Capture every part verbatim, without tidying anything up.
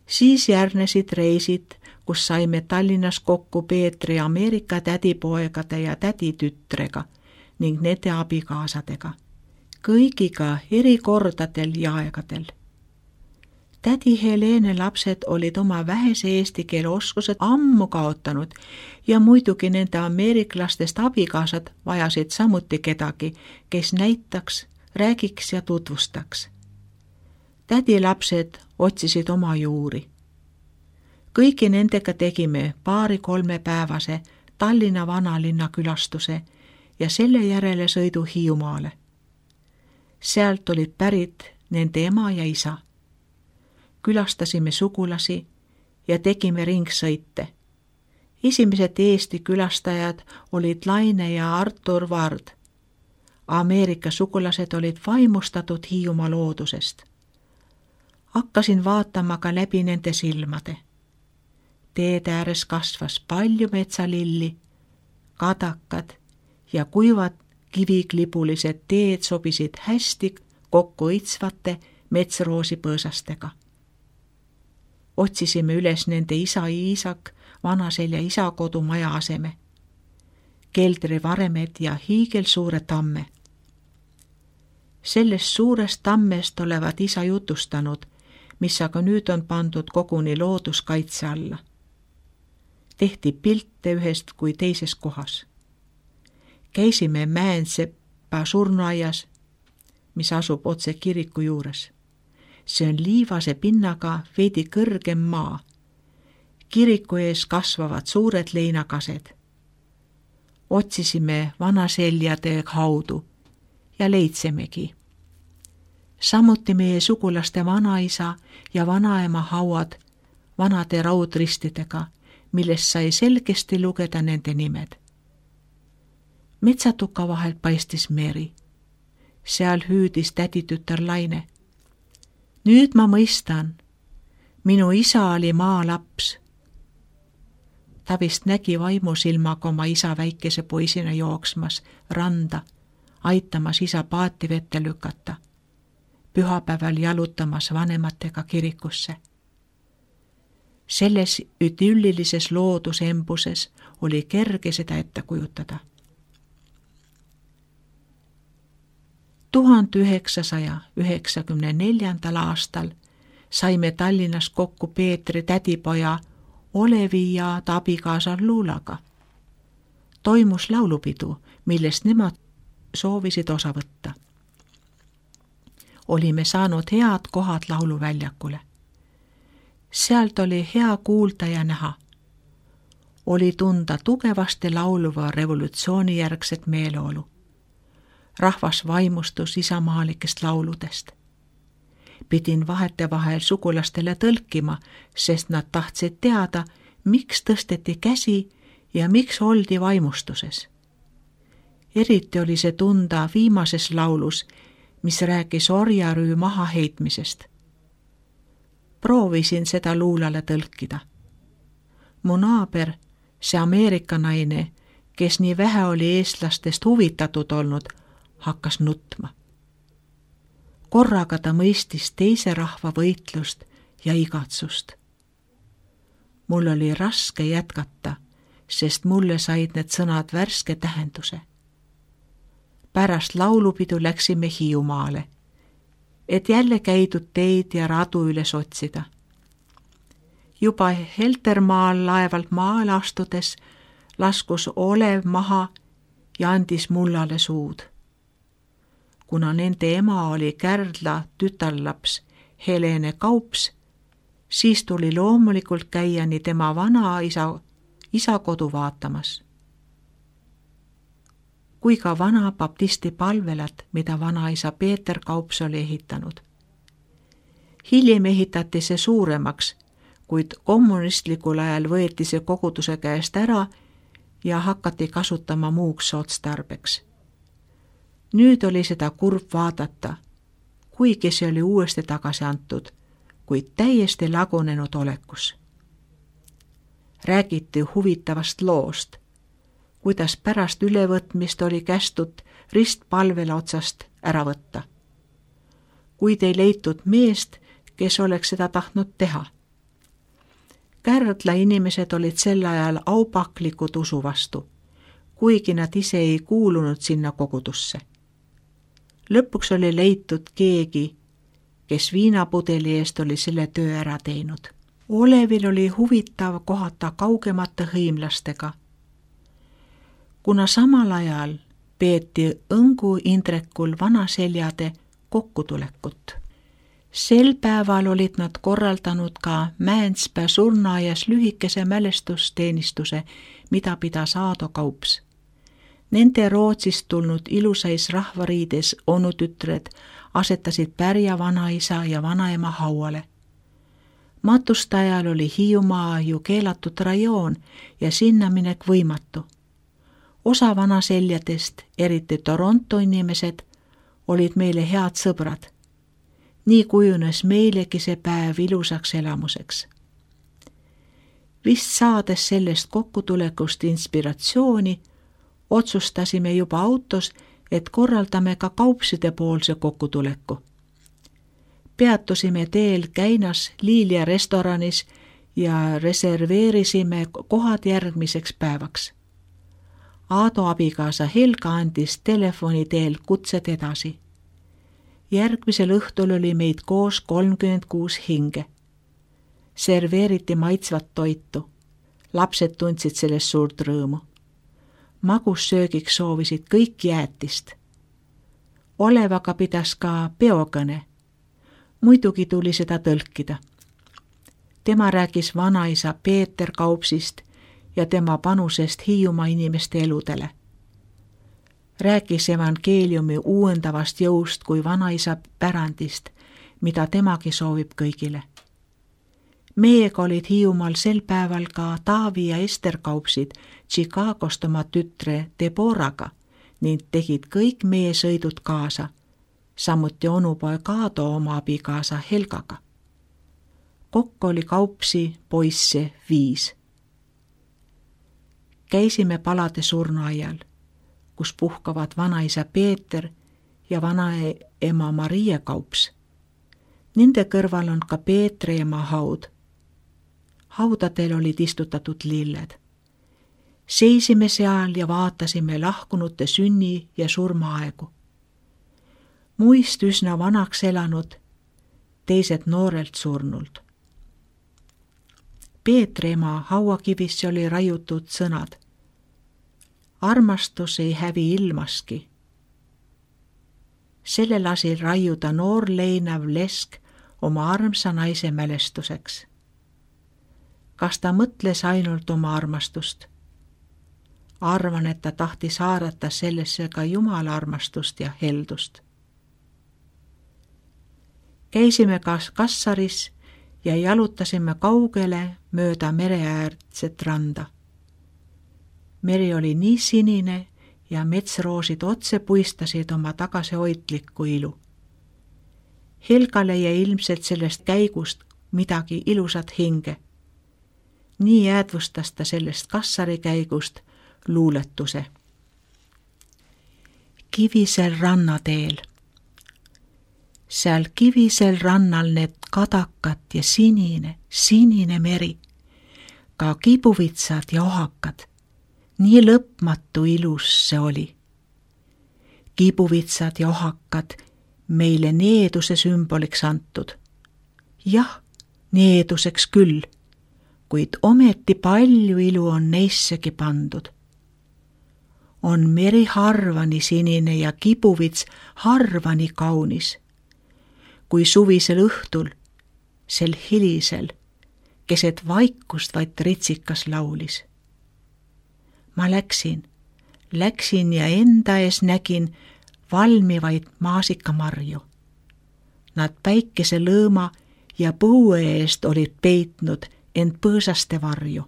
Siis järnesid reisid, kus saimme Tallinnas kokku Peetri Ameerika tädipoegade ja täditütrega ning nende abikaasadega. Kõigiga eri kordadel ja aegadel. Tädi Helene lapsed olid oma vähese eesti keele oskused ammu kaotanud ja muidugi nende ameeriklastest abikaasad vajasid samuti kedagi, kes näitaks, räägiks ja tutvustaks. Tädi lapsed otsisid oma juuri. Kõigi nendega tegime paari-kolme päevase Tallinna vanalinna külastuse ja selle järele sõidu Hiiumaale. Sealt olid pärit nende ema ja isa. Külastasime sugulasi ja tegime ringsõite. Esimesed Eesti külastajad olid Laine ja Artur Vard. Ameerika sugulased olid vaimustatud Hiiumaa loodusest. Hakkasin vaatama ka läbi nende silmade. Teed ääres kasvas palju metsalilli, kadakad ja kuivad kiviklibulised teed sobisid hästi kokku õitsvate metsroosi põõsastega. Otsisime üles nende isa Iisak Vanaselja isakodu maja aseme, keldri varemed ja hiigelsuure tamme. Sellest suurest tammest olevat isa jutustanud, mis aga nüüd on pandud koguni looduskaitse alla. Tehti pilte ühest kui teises kohas. Käisime Mäensepa surnuaias, mis asub otse kiriku juures. See on liivase pinnaga veidi kõrgem maa. Kiriku ees kasvavad suured leinakased. Otsisime Vanaseljade haudu ja leidsemegi. Samuti meie sugulaste vanaisa ja vanaema hauad vanade raudristidega, millest sai selgesti lugeda nende nimed. Metsatuka vahelt paistis meri. Seal hüüdis täditütar Laine. Nüüd ma mõistan, minu isa oli maalaps. Ta vist nägi vaimusilmaga oma isa väikese poisina jooksmas randa, aitamas isa paati vette lükata, pühapäeval jalutamas vanematega kirikusse. Selles üdüllilises loodusembuses oli kerge seda ette kujutada. tuhande üheksasaja üheksakümne neljandal aastal saime Tallinnas kokku Peetri tädipoja Olevi ja ta abikaasa Luulaga. Toimus laulupidu, millest nemad soovisid osa võtta. Olime saanud head kohad lauluväljakule. Sealt oli hea kuulda ja näha. Oli tunda tugevasti lauluva revolutsioonijärgset meeleolu. Rahvas vaimustus isamaalikest lauludest. Pidin vahetevahel sugulastele tõlkima, sest nad tahtsid teada, miks tõsteti käsi ja miks oldi vaimustuses. Eriti oli see tunda viimases laulus, mis rääkis orjarüü mahaheitmisest. Proovisin seda luulale tõlkida. Mu naaber, see Ameerika naine, kes nii vähe oli eestlastest huvitatud olnud, hakkas nutma. Korraga ta mõistis teise rahva võitlust ja igatsust. Mul oli raske jätkata, sest mulle said need sõnad värske tähenduse. Pärast laulupidu läksime Hiiumaale, et jälle käidud teid ja radu üles otsida. Juba Heltermaal laevalt maale astudes laskus Olev maha ja andis mullale suud. Kuna nende ema oli Kärdla tütarlaps Helene Kaups, siis tuli loomulikult käia nii tema vana isa, isa kodu vaatamas, kui ka vana baptisti palvelat, mida vanaisa Peeter Kaups oli ehitanud. Hiljem ehitati see suuremaks, kuid kommunistlikul ajal võeti see koguduse käest ära ja hakati kasutama muuks otstarbeks. Nüüd oli seda kurb vaadata, kuigi see oli uuesti tagasi antud, kuid täiesti lagunenud olekus. Räägiti huvitavast loost, kuidas pärast ülevõtmist oli kästud ristpalvele otsast ära võtta. Kuid ei leitud meest, kes oleks seda tahtnud teha. Kärdla inimesed olid sel ajal aupaklikud usu vastu, kuigi nad ise ei kuulunud sinna kogudusse. Lõpuks oli leitud keegi, kes viinapudeli eest oli selle töö ära teinud. Olevil oli huvitav kohata kaugemate hõimlastega, kuna samal ajal peeti Õngu Indrekul vanaseljade kokkutulekut. Sel päeval olid nad korraldanud ka Mäenspää surnuaias lühikese mälestusteenistuse, mida pidas Aado Kaups. Nende Rootsist tulnud ilusais rahvariides onutütred asetasid pärja vanaisa ja vanaema hauale. Matustajal oli Hiiumaa ju keelatud rajoon ja sinna minek võimatu. Osa vanaseljadest, eriti Toronto inimesed, olid meile head sõbrad. Nii kujunes meilegi see päev ilusaks elamuseks. Vist saades sellest kokkutulekust inspiratsiooni, otsustasime juba autos, et korraldame ka Kaupside poolse kokkutuleku. Peatusime teel Käinas Liilia restoranis ja reserveerisime kohad järgmiseks päevaks. Aado abikaasa Helga andis telefoni teel kutsed edasi. Järgmisel õhtul oli meid koos kolmkümmend kuus hinge. Serveeriti maitsvat toitu. Lapsed tundsid sellest suurt rõõmu. Magussöögiks soovisid kõik jäätist. Olevaga pidas ka peokõne. Muidugi tuli seda tõlkida. Tema rääkis vanaisa Peeter Kaupsist ja tema panusest Hiiumaa inimeste eludele. Rääkis evangeeliumi uuendavast jõust kui vanaisa pärandist, mida temagi soovib kõigile. Meiega olid Hiiumaal sel päeval ka Taavi ja Ester Kaupsid Chicagost oma tütre Deboraga ning tegid kõik meie sõidud kaasa, samuti onupoeg Aado oma abikaasa Helgaga. Kokku oli Kaupsi poisse viis. Käisime palade surnuaial, kus puhkavad vanaisa Peeter ja vanaema Maria Kaups. Nende kõrval on ka Peetri ema haud. Haudadel olid istutatud lilled. Seisime seal ja vaatasime lahkunute sünni- ja surmaaegu. Muist üsna vanaks elanud, teised noorelt surnult. Peetri ema hauakivisse oli raiutud sõnad. Armastus ei hävi ilmaski. Selle lasi raiuda noor leinav lesk oma armsa naise mälestuseks. Kas ta mõtles ainult oma armastust? Arvan, et ta tahtis haarata sellesse ka Jumala armastust ja heldust. Käisime kas kassaris ja jalutasime kaugele mööda mereäärtset randa. Meri oli nii sinine ja metsroosid otse puistasid oma tagasihoidlikku ilu. Helgale jäi ilmselt sellest käigust midagi ilusat hinge. Nii jäädvustas ta sellest kassari käigust luuletuse. Kivisel rannateel. Seal kivisel rannal need kadakad ja sinine, sinine meri, ka kibuvitsad ja ohakad. Nii lõpmatu ilus see oli. Kibuvitsad ja ohakad meile needuse sümboliks antud. Jah, needuseks küll, kuid ometi palju ilu on neissegi pandud. On meri harvani sinine ja kibuvits harvani kaunis. Kui suvisel õhtul, sel hilisel, keset vaikust vaid ritsikas laulis. Ma läksin, läksin ja enda ees nägin valmivaid maasikamarju. Nad päikese lõõma ja põue eest olid peitnud end põõsaste varju.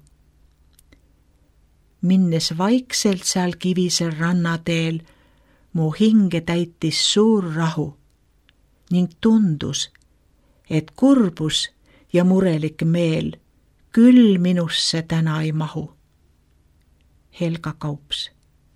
Minnes vaikselt seal kivisel rannateel, mu hinge täitis suur rahu ning tundus, et kurbus ja murelik meel küll minusse täna ei mahu. Helga Kaups.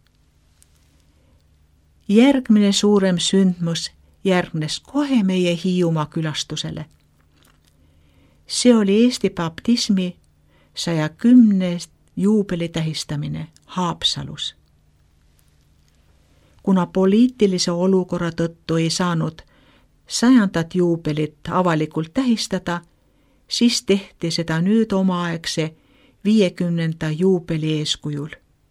Järgmine suurem sündmus järgnes kohe meie Hiiumaa külastusele. See oli Eesti baptismi saja kümnest juubeli tähistamine Haapsalus. Kuna poliitilise olukorra tõttu ei saanud sajandat juubelit avalikult tähistada, siis tehti seda nüüd omaaegse viiekümnenda juubeli eeskujul.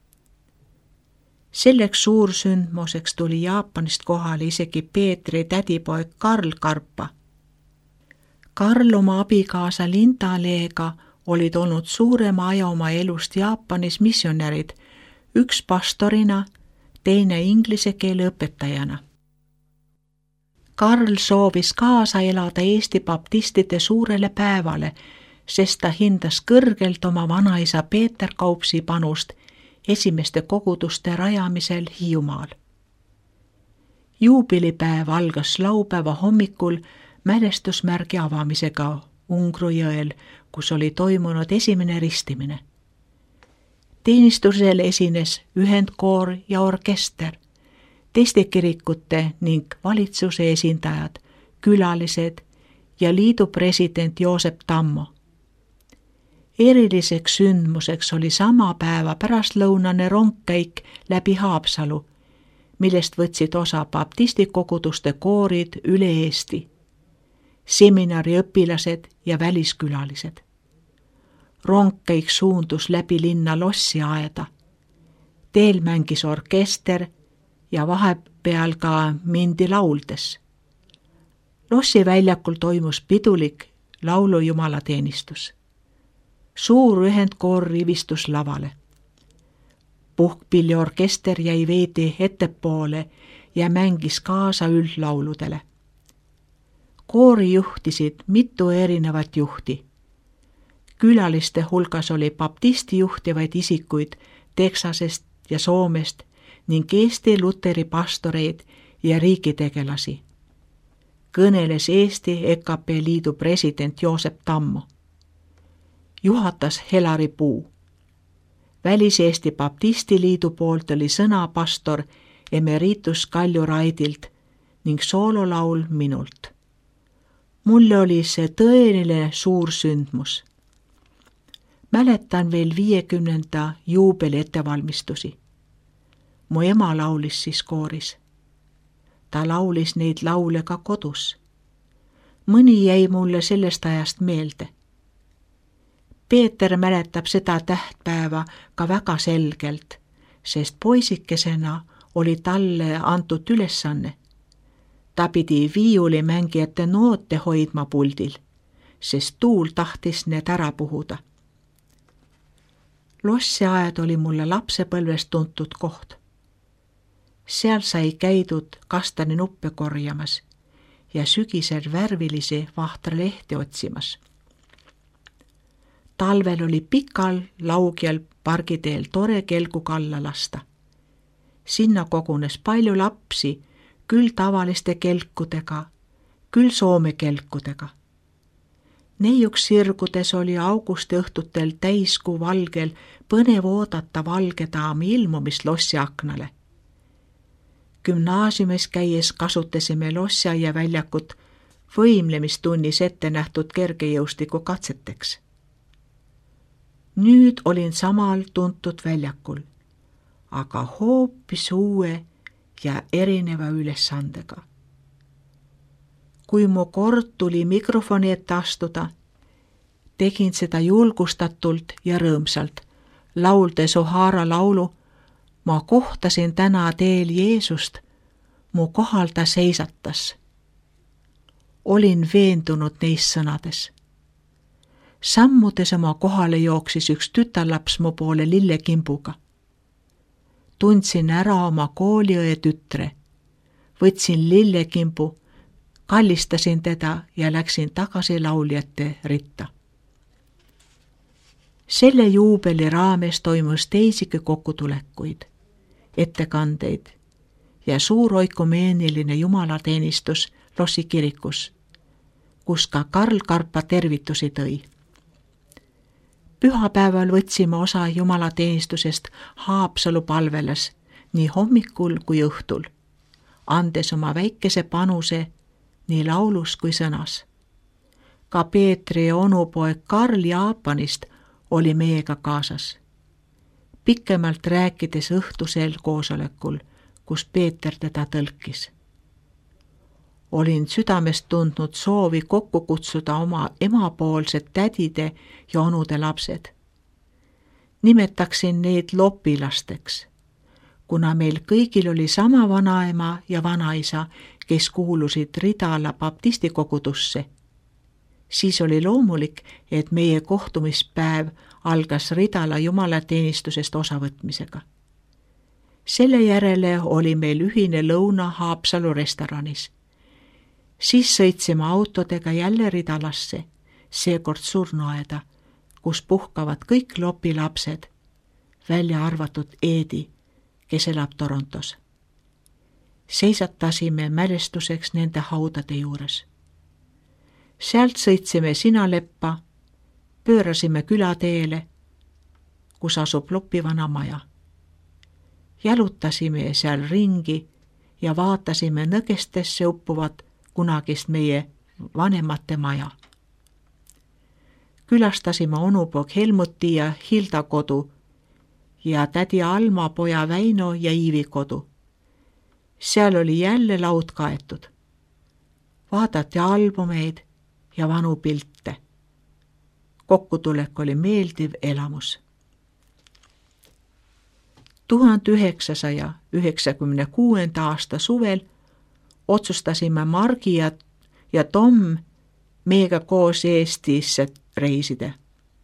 Selleks suursündmuseks tuli Jaapanist kohale isegi Peetri tädipoeg Karl Karpa. Karl oma abikaasa Linda Leega olid olnud suurema aja oma elust Jaapanis missionärid, üks pastorina, teine inglise keele õpetajana. Karl soovis kaasa elada Eesti baptistide suurele päevale, sest ta hindas kõrgelt oma vanaisa Peeter Kaupsi panust esimeste koguduste rajamisel Hiiumaal. Juubelipäev algas laupäeva hommikul mälestusmärgi avamisega Ungru jõel, kus oli toimunud esimene ristimine. Teenistusel esines ühendkoor ja orkester, teiste kirikute ning valitsuse esindajad, külalised ja liidu president Joosep Tammo. Eriliseks sündmuseks oli sama päeva pärastlõunane rongkäik läbi Haapsalu, millest võtsid osa baptistikoguduste koorid üle Eesti, seminariõpilased ja väliskülalised. Rongkäik suundus läbi linna lossiaeda. Teel mängis orkester ja vahepeal ka mindi lauldes. Lossi väljakul toimus pidulik laulu jumalateenistus. Suur ühendkoor rivistus lavale. Puhkpilliorkester jäi veidi ettepoole ja mängis kaasa üldlauludele. Koori juhtisid mitu erinevat juhti. Külaliste hulgas oli baptisti juhtivaid isikuid Texasest ja Soomest ning Eesti luteri pastoreid ja riigitegelasi. Kõneles Eesti E K P liidu president Joosep Tammo. Juhatas Helari Puu. Välis-Eesti Baptisti liidu poolt oli sõna pastor emeritus Kalju Raidilt ning soololaul minult. Mulle oli see tõeline suur sündmus. Mäletan veel viiekümnenda juubeli ettevalmistusi. Mu ema laulis siis kooris. Ta laulis neid laule ka kodus. Mõni jäi mulle sellest ajast meelde. Peeter mäletab seda tähtpäeva ka väga selgelt, sest poisikesena oli talle antud ülesanne. Ta pidi viiulimängijate noote hoidma puldil, sest tuul tahtis need ära puhuda. Lossiaed oli mulle lapsepõlvest tuntud koht. Seal sai käidud kastani nuppe korjamas ja sügisel värvilisi vahtralehti otsimas. Talvel oli pikal laugjal pargiteel tore kelgu kalla lasta. Sinna kogunes palju lapsi, küll tavaliste kelkudega, küll soome kelkudega. Neiuks sirgudes oli augusti õhtutel täiskuu valgel põnev oodata valge daami ilmumist lossi aknale. Gümnaasiumis käies kasutasime lossiaia väljakut võimlemistunnis ette nähtud kergejõustiku katseteks. Nüüd olin samal tuntud väljakul, aga hoopis uue ja erineva ülesandega. Kui mu kord tuli mikrofoni ette astuda, tegin seda julgustatult ja rõõmsalt, lauldes Ohara laulu, ma kohtasin täna teel Jeesust, mu kohal ta seisatas. Olin veendunud neis sõnades. Sammudes oma kohale jooksis üks tütarlaps mu poole lillekimbuga. Tundsin ära oma kooliõe tütre, võtsin lillekimbu, kallistasin teda ja läksin tagasi lauljate ritta. Selle juubeli raames toimus teisigi kokkutulekuid, ettekandeid ja suur oikumeeniline jumalateenistus Lossi kirikus, kus ka Karl Karpa tervitusi tõi. Pühapäeval võtsime osa jumalateenistusest Haapsalu palvelas nii hommikul kui õhtul, andes oma väikese panuse nii laulus kui sõnas. Ka Peetri onupoeg Karl Jaapanist oli meiega kaasas. Pikemalt rääkides õhtusel koosolekul, kus Peeter teda tõlkis. Olin südamest tundnud soovi kokku kutsuda oma emapoolsed tädide ja onude lapsed. Nimetaksin neid lopilasteks, kuna meil kõigil oli sama vanaema ja vanaisa, kes kuulusid Ridala baptistikogudusse. Siis oli loomulik, et meie kohtumispäev algas Ridala jumalateenistusest osavõtmisega. Selle järele oli meil ühine lõuna Haapsalu restoranis. Siis sõitsime autodega jälle Ridalasse, seekord surnuaeda, kus puhkavad kõik Lopi lapsed, välja arvatud Eedi, kes elab Torontos. Seisatasime mälestuseks nende haudade juures. Sealt sõitsime Sinaleppa, pöörasime külateele, kus asub Lopi vana maja. Jalutasime seal ringi ja vaatasime nõgestesse uppuvat kunagist meie vanemate maja. Külastasime onupoeg Helmuti ja Hilda kodu ja tädi Alma poja Väino ja Iivi kodu. Seal oli jälle laud kaetud. Vaadati albumeid ja vanu pilte. Kokkutulek oli meeldiv elamus. tuhande üheksasaja üheksakümne kuuenda aasta suvel otsustasime Margi ja, ja Tom meiega koos Eestisse reisida.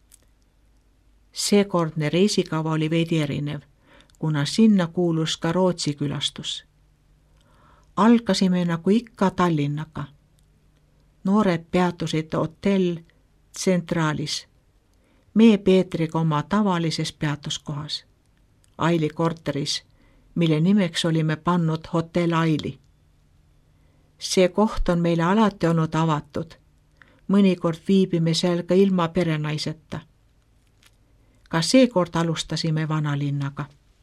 Seekordne reisikava oli veidi erinev, kuna sinna kuulus ka Rootsi külastus. Algasime nagu ikka Tallinnaga. Noored peatusid hotell Tsentraalis, meie Peetriga oma tavalises peatuskohas, Aili korteris, mille nimeks olime pannud hotell Aili. See koht on meile alati olnud avatud. Mõnikord viibime seal ka ilma perenaiseta. Ka seekord alustasime vanalinnaga.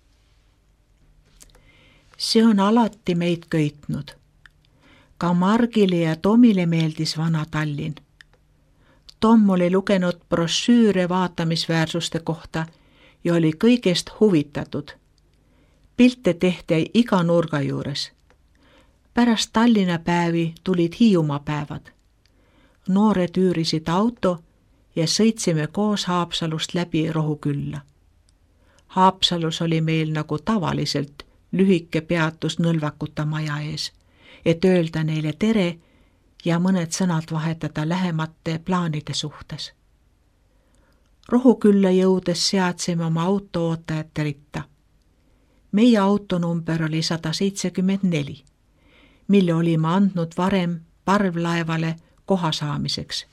See on alati meid köitnud. Ka Margile ja Tomile meeldis vana Tallinn. Tom oli lugenud brošüüre vaatamisväärsuste kohta ja oli kõigest huvitatud. Pilte tehti iga nurga juures. Pärast Tallinna päevi tulid Hiiumaa päevad. Noored üürisid auto ja sõitsime koos Haapsalust läbi Rohukülla. Haapsalus oli meil nagu tavaliselt lühike peatus Nõlvakuta maja ees, et öelda neile tere ja mõned sõnad vahetada lähemate plaanide suhtes. Rohukülla jõudes seadsime oma auto ootajate ritta. Meie autonumber oli sada seitsekümmend neli, mille olime andnud varem parvlaevale koha saamiseks.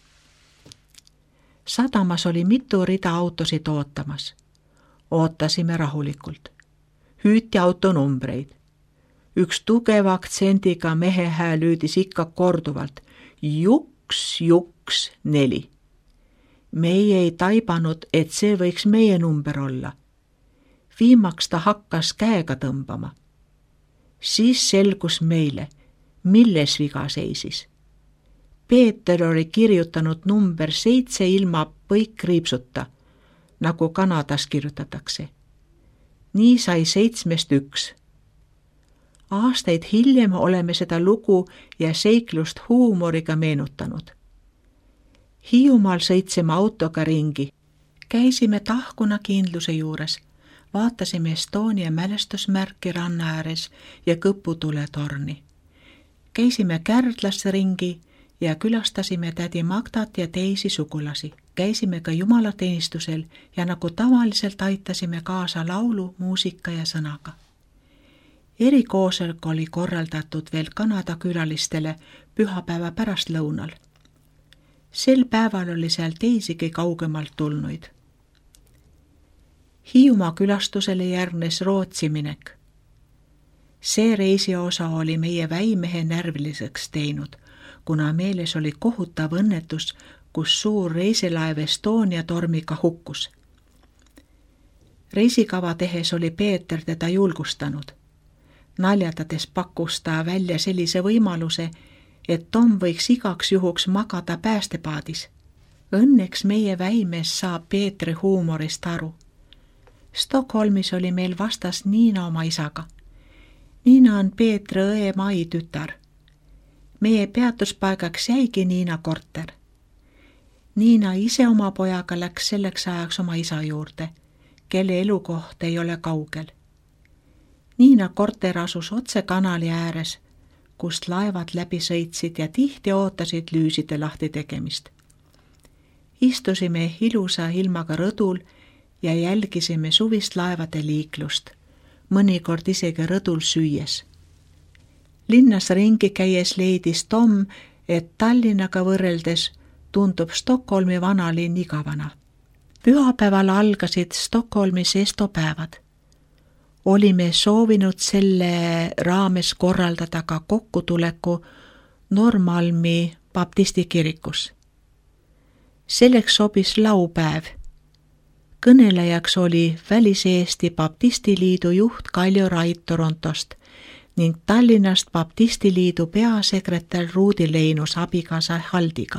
Sadamas oli mitu rida autosid ootamas. Ootasime rahulikult. Hüüti autonumbreid. Üks tugeva aktsendiga mehe hääl hüüdis ikka korduvalt juks, juks, neli. Meie ei taibanud, et see võiks meie number olla. Viimaks ta hakkas käega tõmbama. Siis selgus meile, milles viga seisis. Peeter oli kirjutanud number seitse ilma põikkriipsuta, nagu Kanadas kirjutatakse. Nii sai seitsmest üks. Aastaid hiljem oleme seda lugu ja seiklust huumoriga meenutanud. Hiiumaal sõitsime autoga ringi. Käisime Tahkuna kindluse juures. Vaatasime Estonia mälestusmärki ranna ääres ja Kõputuletorni. Käisime Kärdlasse ringi ja külastasime tädi Magdat ja teisi sugulasi. Käisime ka jumalateenistusel ja nagu tavaliselt aitasime kaasa laulu, muusika ja sõnaga. Erikoosolek oli korraldatud veel Kanada külalistele pühapäeva pärastlõunal. Sel päeval oli seal teisigi kaugemalt tulnuid. Hiiumaa külastusele järgnes Rootsi minek. See reisiosa oli meie väimehe närviliseks teinud, kuna meeles oli kohutav õnnetus, kus suur reisilaev Estonia tormiga hukkus. Reisikava tehes oli Peeter teda julgustanud. Naljatades pakkus ta välja sellise võimaluse, et Tom võiks igaks juhuks magada päästepaadis. Õnneks meie väimes saab Peetri huumorist aru. Stockholmis oli meil vastas Niina oma isaga. Niina on Peetri õe Mai tütar. Meie peatuspaigaks jäigi Niina korter. Niina ise oma pojaga läks selleks ajaks oma isa juurde, kelle elukoht ei ole kaugel. Niina korter asus otse kanali ääres, kust laevad läbi sõitsid ja tihti ootasid lüüside lahti tegemist. Istusime ilusa ilmaga rõdul ja jälgisime suvist laevade liiklust, mõnikord isegi rõdul süües. Linnas ringi käies leidis Tom, et Tallinnaga võrreldes tundub Stockholmi vanalinn igavana. Pühapäeval algasid Stockholmis estopäevad. Olime soovinud selle raames korraldada ka kokkutuleku Norrmalmi baptisti kirikus. Selleks sobis laupäev. Kõnelejaks oli Välis-Eesti Baptistiliidu juht Kaljo Rait Torontost ning Tallinnast Baptistiliidu peasekretär Ruudi Leinus abikaasa Haldiga.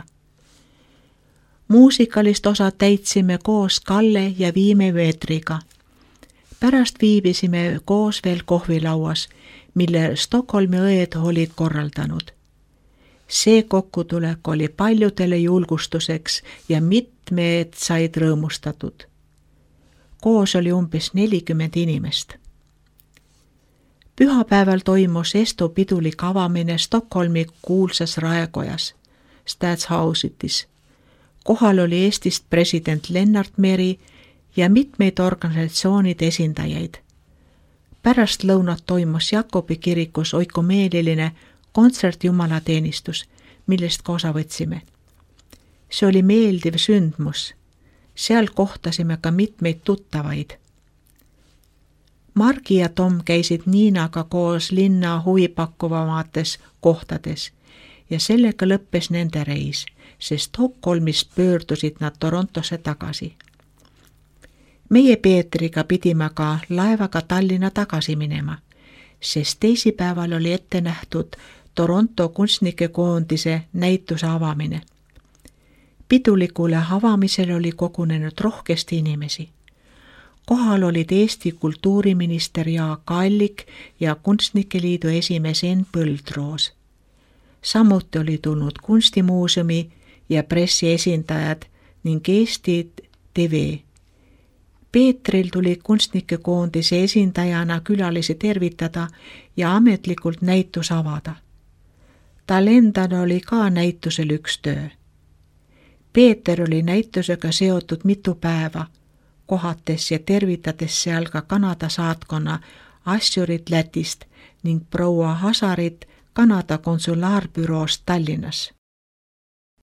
Muusikalist osa täitsime koos Kalle ja Viime Veetriga. Pärast viibisime koos veel kohvilauas, mille Stockholmi õed olid korraldanud. See kokkutulek oli paljudele julgustuseks ja mitmed said rõõmustatud. Koos oli umbes nelikümmend inimest. Pühapäeval toimus Esto pidulik avamine Stockholmi kuulsas raekojas, Stadshousetis. Kohal oli Eestist president Lennart Meri ja mitmeid organisatsioonide esindajaid. Pärast lõunat toimus Jakobi kirikus oikomeeliline kontsertjumalateenistus, millest ka osa võtsime. See oli meeldiv sündmus. Seal kohtasime ka mitmeid tuttavaid. Margi ja Tom käisid Niinaga koos linna huvipakkuvamates kohtades ja sellega lõppes nende reis, sest Stockholmis pöördusid nad Torontosse tagasi. Meie Peetriga pidime ka laevaga Tallinna tagasi minema, sest teisipäeval oli ette nähtud Toronto kunstnike koondise näituse avamine. Pidulikule avamisel oli kogunenud rohkesti inimesi. Kohal olid Eesti kultuuriminister Jaak Allik ja Kunstnike Liidu esimees Enn Põldroos. Samuti oli tulnud kunstimuuseumi ja pressi esindajad ning Eesti T V. Peetril tuli kunstnike koondise esindajana külalisi tervitada ja ametlikult näitus avada. Tal endal oli ka näitusel üks töö. Peeter oli näitusega seotud mitu päeva, kohates ja tervitades seal ka Kanada saatkonna asjurit Lätist ning proua Hasarit Kanada konsulaarbüroost Tallinnas.